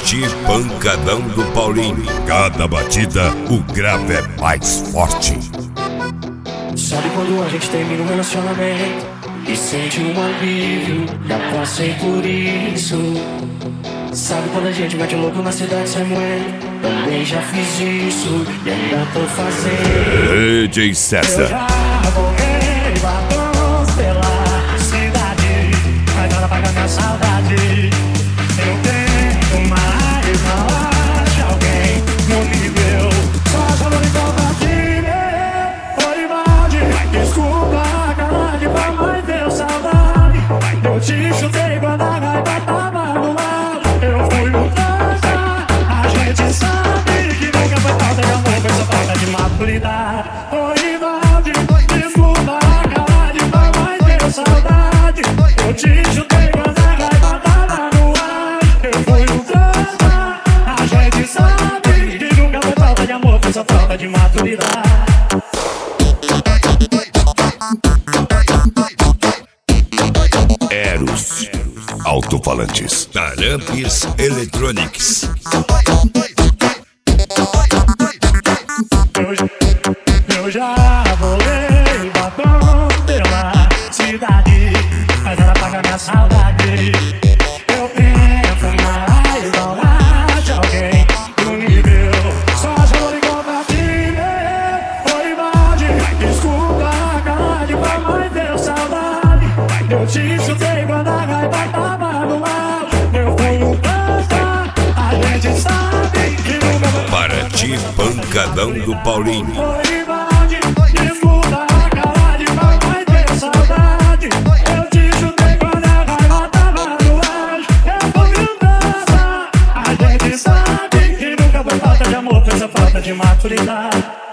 Paraty, pancadão do Paulinho. Cada batida, o grave é mais forte. Sabe quando a gente termina um relacionamento e sente um alívio? Já passei por isso. Sabe quando a gente mete louco na cidade sem moer? Também já fiz isso e ainda tô fazendo. DJ César. Eu já voguei batons pela cidade, mas nada paga minha saudade. Eu tento, mas não acho alguém no nível. Só chama de compartilha. Foi balde, desculpa, cara de pau, mas deu saudade. Eu te chutei quando a raiva tava no ar. Eu fui no trança, a gente sabe que nunca foi falta de amor, foi só falta de maturidade. Foi balde, desculpa, cara de pau, mas deu saudade. Eu te chutei quando a raiva tava no ar. Eu fui no trança, a gente sabe que nunca foi falta de amor, foi só falta de maturidade. Eros Alto-falantes. Tarampes Electronics. Eu já volei batom pela cidade, mas ela paga minha saudade. Eu penso, mas não acho alguém do nível. Só chamou de compartilha. Foi balde, desculpa, cara de pau, mas deu saudade. Eu te chutei quando a raiva tava no ar. Eu fui no trança, a gente sabe que nunca vai. Paraty, pancadão do Paulinho. Foi balde, desculpa, cara de pau, mas deu saudade. Eu te chutei quando a raiva tava no ar. Eu fui no trança, a gente sabe que nunca foi falta de amor, foi só falta de maturidade.